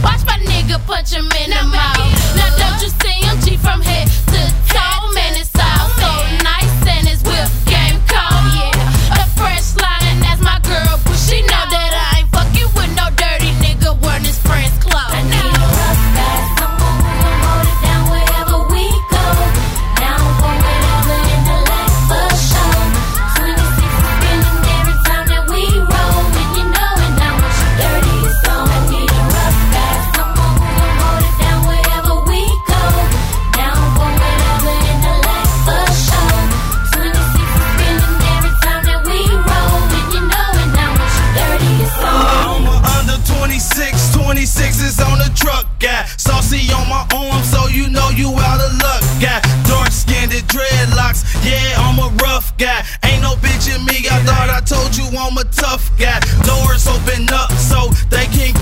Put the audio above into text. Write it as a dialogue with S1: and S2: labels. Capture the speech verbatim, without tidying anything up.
S1: Watch my nigga punch him in the mouth. Now don't you see him G from head to toe? Man, it's all so nice and his whip game cold, yeah. A fresh line, that's my girl, but she know that I ain't fucking with no dirty nigga wearing his friend's clothes.
S2: I need a rough guy, someone who will hold it down wherever we go. Down for whatever in the life for sure. twenty-six is spinning every time that we roll, and you know it now when she dirty is on. I need a rough guy, someone who will hold it down wherever we go. Down for whatever in the life for sure. twenty-six is spinning every time that we roll, and you know it now when she dirty is on.
S3: I'm a under twenty-six, twenty-six is on the truck, guy. Saucy on my arm, so you know you out of luck, guy. Dark skinned dreadlocks, yeah, I'm a rough guy. Ain't no bitch in me, I thought I told you I'm a tough guy. Doors open up so they can